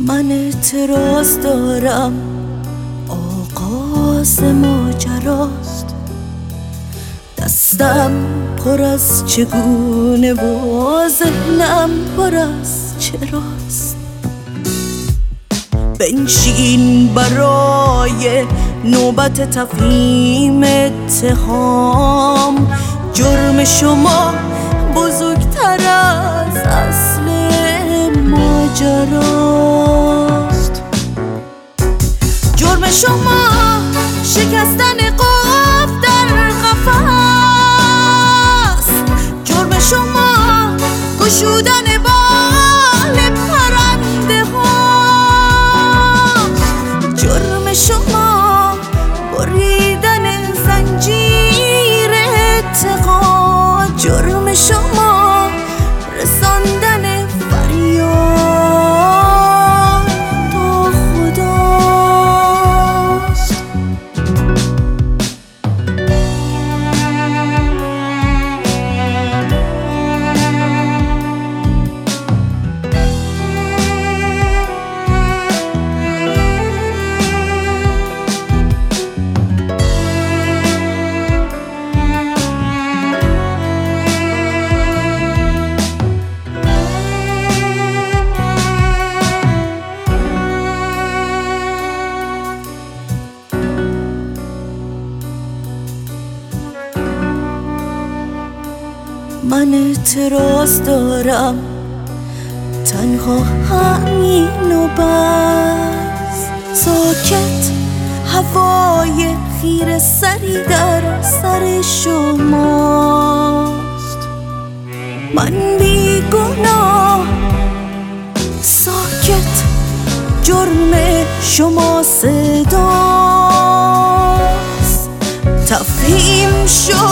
من اعتراض دارم، آغاز ماجراست. دستم پر از چگونه و ذهنم پر از چراست. بنشین برای نوبت تفهیم اتهام. جرم شما بزرگتر از اصل ماجراست. جرم شما شکستن قفل در قفس. جرم شما گشودن بال پرنده هاست. جرم شما بریدن زنجیر اعتقاد. جرم شما رساندن فریاد تا خداست. من اعتراض دارم، تنها همین و بس. ساکت هوای خیره سری در سر شماست. من بیگناه، ساکت جرم شما صداست. تفهیم شد